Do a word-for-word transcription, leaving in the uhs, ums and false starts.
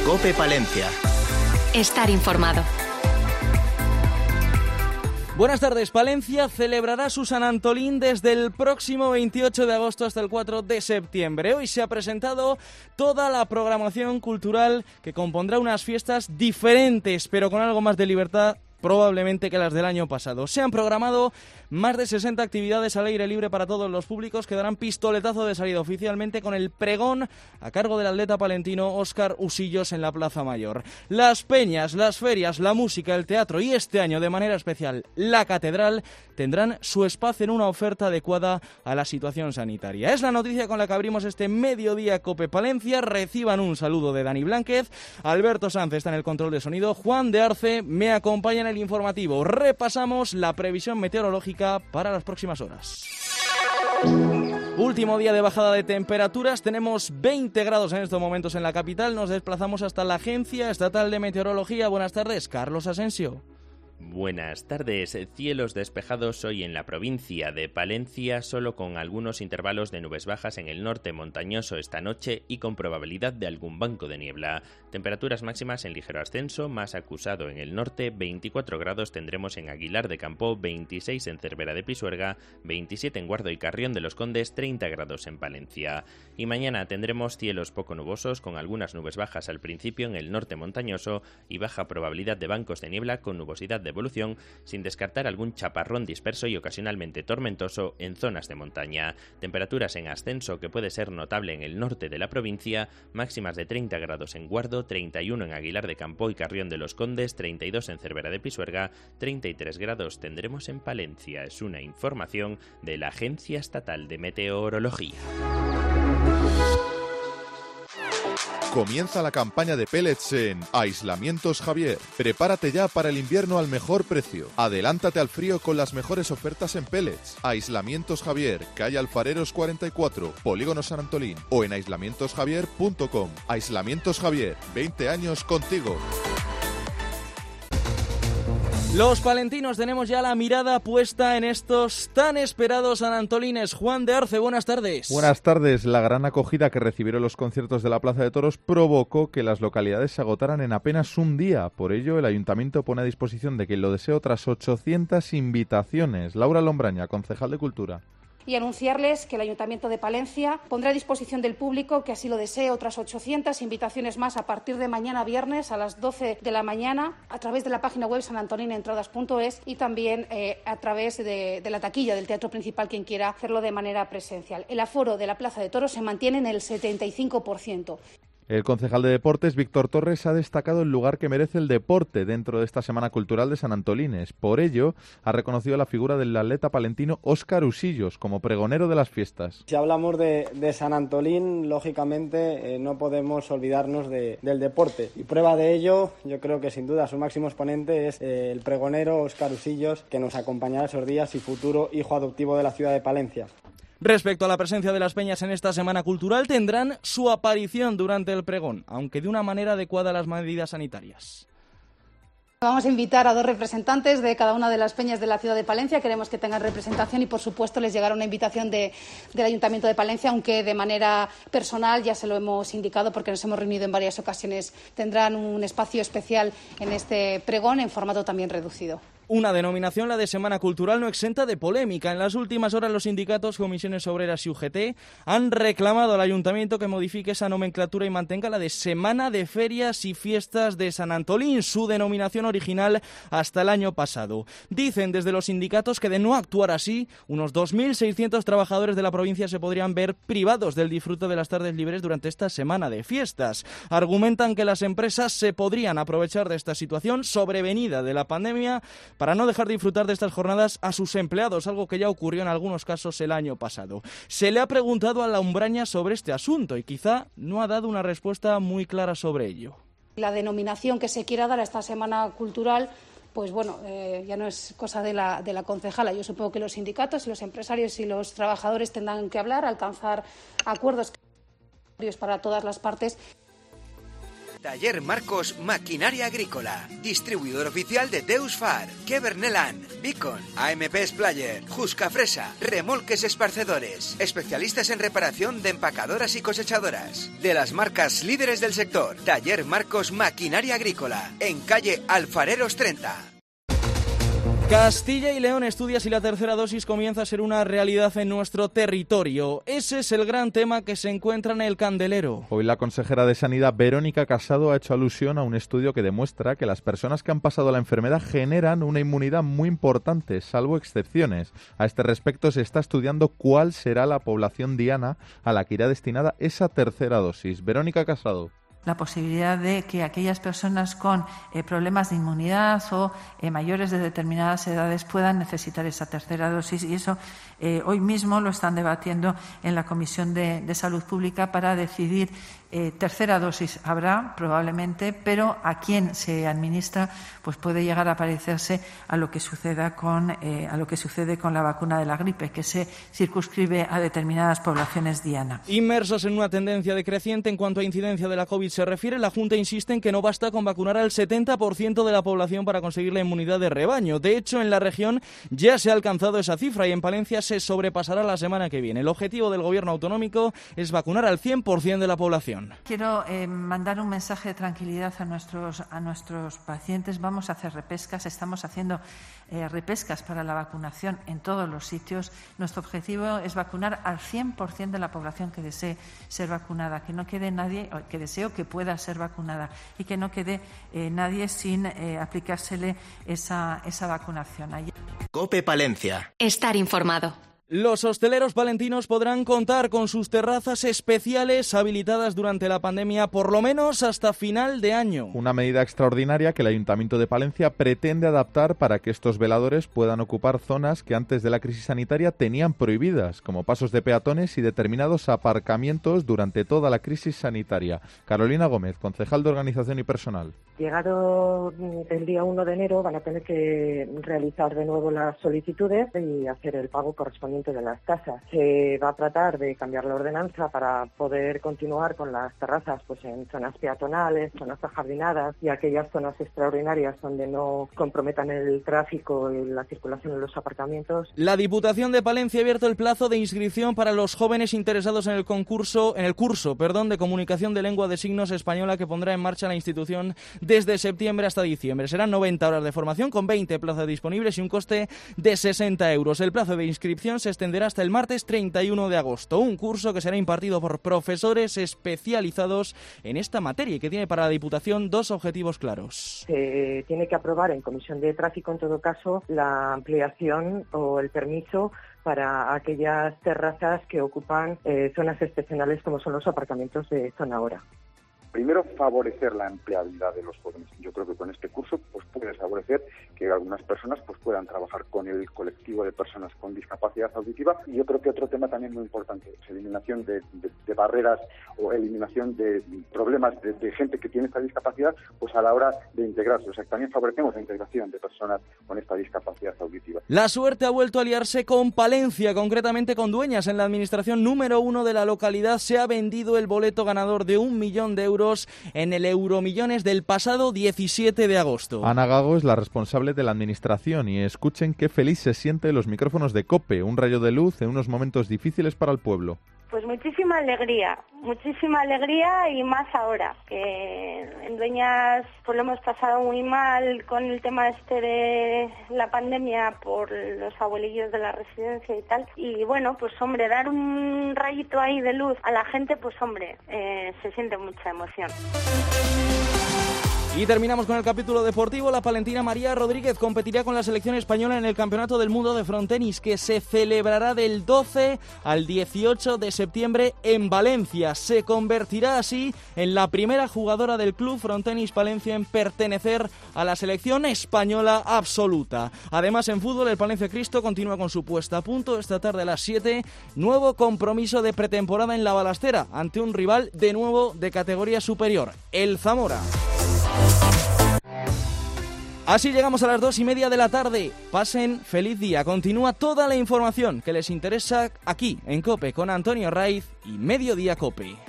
COPE Palencia. Estar informado. Buenas tardes. Palencia celebrará su San Antolín desde el próximo veintiocho de agosto hasta el cuatro de septiembre. Hoy se ha presentado toda la programación cultural que compondrá unas fiestas diferentes, pero con algo más de libertad probablemente que las del año pasado. Se han programado más de sesenta actividades al aire libre para todos los públicos que darán pistoletazo de salida oficialmente con el pregón a cargo del atleta palentino Óscar Usillos en la Plaza Mayor. Las peñas, las ferias, la música, el teatro y este año de manera especial la catedral tendrán su espacio en una oferta adecuada a la situación sanitaria. Es la noticia con la que abrimos este mediodía COPE Palencia. Reciban un saludo de Dani Blánquez. Alberto Sanz está en el control de sonido. Juan de Arce me acompaña en el informativo. Repasamos la previsión meteorológica para las próximas horas. Último día de bajada de temperaturas, tenemos veinte grados en estos momentos en la capital. Nos desplazamos hasta la Agencia Estatal de Meteorología. Buenas tardes, Carlos Asensio. Buenas tardes. Cielos despejados hoy en la provincia de Palencia, solo con algunos intervalos de nubes bajas en el norte montañoso esta noche y con probabilidad de algún banco de niebla. Temperaturas máximas en ligero ascenso, más acusado en el norte, veinticuatro grados tendremos en Aguilar de Campo, veintiséis en Cervera de Pisuerga, veintisiete en Guardo y Carrión de los Condes, treinta grados en Palencia. Y mañana tendremos cielos poco nubosos con algunas nubes bajas al principio en el norte montañoso y baja probabilidad de bancos de niebla con nubosidad de evolución, sin descartar algún chaparrón disperso y ocasionalmente tormentoso en zonas de montaña. Temperaturas en ascenso que puede ser notable en el norte de la provincia, máximas de treinta grados en Guardo, treinta y uno en Aguilar de Campo y Carrión de los Condes, treinta y dos en Cervera de Pisuerga, treinta y tres grados tendremos en Palencia. Es una información de la Agencia Estatal de Meteorología. Comienza la campaña de pellets en Aislamientos Javier. Prepárate ya para el invierno al mejor precio. Adelántate al frío con las mejores ofertas en pellets. Aislamientos Javier, calle Alfareros cuarenta y cuatro, Polígono San Antolín o en aislamientos javier punto com. Aislamientos Javier, veinte años contigo. Los palentinos tenemos ya la mirada puesta en estos tan esperados San Antolines. Juan de Arce, buenas tardes. Buenas tardes. La gran acogida que recibieron los conciertos de la Plaza de Toros provocó que las localidades se agotaran en apenas un día. Por ello, el Ayuntamiento pone a disposición de quien lo desee otras ochocientas invitaciones. Laura Lombraña, concejal de Cultura. Y anunciarles que el Ayuntamiento de Palencia pondrá a disposición del público que así lo desee otras ochocientas invitaciones más a partir de mañana viernes a las doce de la mañana a través de la página web san antonin entradas punto es y también eh, a través de, de la taquilla del Teatro Principal quien quiera hacerlo de manera presencial. El aforo de la Plaza de Toros se mantiene en el setenta y cinco por ciento. El concejal de Deportes, Víctor Torres, ha destacado el lugar que merece el deporte dentro de esta Semana Cultural de San Antolines. Por ello, ha reconocido la figura del atleta palentino Óscar Usillos como pregonero de las fiestas. Si hablamos de, de San Antolín, lógicamente eh, no podemos olvidarnos de, del deporte. Y prueba de ello, yo creo que sin duda su máximo exponente es eh, el pregonero Óscar Usillos, que nos acompañará esos días y futuro hijo adoptivo de la ciudad de Palencia. Respecto a la presencia de las peñas en esta Semana Cultural, tendrán su aparición durante el pregón, aunque de una manera adecuada a las medidas sanitarias. Vamos a invitar a dos representantes de cada una de las peñas de la ciudad de Palencia. Queremos que tengan representación y, por supuesto, les llegará una invitación de, del Ayuntamiento de Palencia, aunque de manera personal ya se lo hemos indicado porque nos hemos reunido en varias ocasiones. Tendrán un espacio especial en este pregón en formato también reducido. Una denominación, la de Semana Cultural, no exenta de polémica. En las últimas horas los sindicatos, comisiones obreras y U G T han reclamado al Ayuntamiento que modifique esa nomenclatura y mantenga la de Semana de Ferias y Fiestas de San Antolín, su denominación original hasta el año pasado. Dicen desde los sindicatos que de no actuar así, unos dos mil seiscientos trabajadores de la provincia se podrían ver privados del disfrute de las tardes libres durante esta semana de fiestas. Argumentan que las empresas se podrían aprovechar de esta situación sobrevenida de la pandemia para no dejar de disfrutar de estas jornadas a sus empleados, algo que ya ocurrió en algunos casos el año pasado. Se le ha preguntado a Lombraña sobre este asunto y quizá no ha dado una respuesta muy clara sobre ello. La denominación que se quiera dar a esta Semana Cultural, pues bueno, eh, ya no es cosa de la, de la concejala. Yo supongo que los sindicatos y los empresarios y los trabajadores tendrán que hablar, alcanzar acuerdos para todas las partes. Taller Marcos Maquinaria Agrícola. Distribuidor oficial de Deus Far, Kevernelan, Beacon, A M P Splayer, Jusca Fresa, Remolques Esparcedores. Especialistas en reparación de empacadoras y cosechadoras. De las marcas líderes del sector. Taller Marcos Maquinaria Agrícola. En calle Alfareros treinta. Castilla y León estudia si la tercera dosis comienza a ser una realidad en nuestro territorio. Ese es el gran tema que se encuentra en el candelero. Hoy la consejera de Sanidad, Verónica Casado, ha hecho alusión a un estudio que demuestra que las personas que han pasado la enfermedad generan una inmunidad muy importante, salvo excepciones. A este respecto se está estudiando cuál será la población diana a la que irá destinada esa tercera dosis. Verónica Casado. La posibilidad de que aquellas personas con eh, problemas de inmunidad o eh, mayores de determinadas edades puedan necesitar esa tercera dosis, y eso eh, hoy mismo lo están debatiendo en la Comisión de, de Salud Pública para decidir eh, tercera dosis habrá probablemente, pero a quién se administra pues puede llegar a parecerse a lo que suceda con eh, a lo que sucede con la vacuna de la gripe, que se circunscribe a determinadas poblaciones diana. Inmersos en una tendencia decreciente en cuanto a incidencia de la COVID se refiere, la Junta insiste en que no basta con vacunar al setenta por ciento de la población para conseguir la inmunidad de rebaño. De hecho, en la región ya se ha alcanzado esa cifra y en Palencia se sobrepasará la semana que viene. El objetivo del Gobierno autonómico es vacunar al cien por ciento de la población. Quiero eh, mandar un mensaje de tranquilidad a nuestros, a nuestros pacientes. Vamos a hacer repescas, estamos haciendo eh, repescas para la vacunación en todos los sitios. Nuestro objetivo es vacunar al cien por ciento de la población que desee ser vacunada, que no quede nadie, que deseo que pueda ser vacunada y que no quede eh, nadie sin eh, aplicársele esa, esa vacunación. Ayer... COPE Palencia. Estar informado. Los hosteleros palentinos podrán contar con sus terrazas especiales habilitadas durante la pandemia por lo menos hasta final de año. Una medida extraordinaria que el Ayuntamiento de Palencia pretende adaptar para que estos veladores puedan ocupar zonas que antes de la crisis sanitaria tenían prohibidas, como pasos de peatones y determinados aparcamientos durante toda la crisis sanitaria. Carolina Gómez, concejal de Organización y Personal. Llegado el día uno de enero van a tener que realizar de nuevo las solicitudes y hacer el pago correspondiente de las tasas. Se va a tratar de cambiar la ordenanza para poder continuar con las terrazas pues en zonas peatonales, zonas ajardinadas y aquellas zonas extraordinarias donde no comprometan el tráfico y la circulación en los aparcamientos. La Diputación de Palencia ha abierto el plazo de inscripción para los jóvenes interesados en el concurso, en el curso, perdón, de comunicación de lengua de signos española que pondrá en marcha la institución desde septiembre hasta diciembre. Serán noventa horas de formación con veinte plazas disponibles y un coste de sesenta euros. El plazo de inscripción se extenderá hasta el martes treinta y uno de agosto. Un curso que será impartido por profesores especializados en esta materia y que tiene para la Diputación dos objetivos claros. Se tiene que aprobar en Comisión de Tráfico, en todo caso, la ampliación o el permiso para aquellas terrazas que ocupan eh, zonas excepcionales como son los aparcamientos de zona hora. Primero, favorecer la empleabilidad de los jóvenes. Yo creo que con este curso pues puede favorecer que algunas personas pues puedan trabajar con el colectivo de personas con discapacidad auditiva. Y yo creo que otro tema también muy importante es eliminación de, de, de barreras o eliminación de problemas de, de gente que tiene esta discapacidad pues a la hora de integrarse. O sea, también favorecemos la integración de personas con esta discapacidad auditiva. La suerte ha vuelto a liarse con Palencia, concretamente con Dueñas. En la administración número uno de la localidad se ha vendido el boleto ganador de un millón de euros en el Euromillones del pasado diecisiete de agosto. Ana Gago es la responsable de la administración y escuchen qué feliz se siente los micrófonos de COPE, un rayo de luz en unos momentos difíciles para el pueblo. Pues muchísima alegría, muchísima alegría y más ahora, que en Dueñas pues lo hemos pasado muy mal con el tema este de la pandemia por los abuelillos de la residencia y tal. Y bueno, pues hombre, dar un rayito ahí de luz a la gente, pues hombre, eh, se siente mucha emoción. Y terminamos con el capítulo deportivo. La palentina María Rodríguez competirá con la selección española en el Campeonato del Mundo de Frontenis, que se celebrará del doce al dieciocho de septiembre en Valencia. Se convertirá así en la primera jugadora del Club Frontenis Palencia en pertenecer a la selección española absoluta. Además, en fútbol, el Palencia Cristo continúa con su puesta a punto. Esta tarde a las siete, nuevo compromiso de pretemporada en la Balastera, ante un rival de nuevo de categoría superior, el Zamora. Así llegamos a las dos y media de la tarde. Pasen feliz día. Continúa toda la información que les interesa aquí en COPE con Antonio Raiz y Mediodía COPE.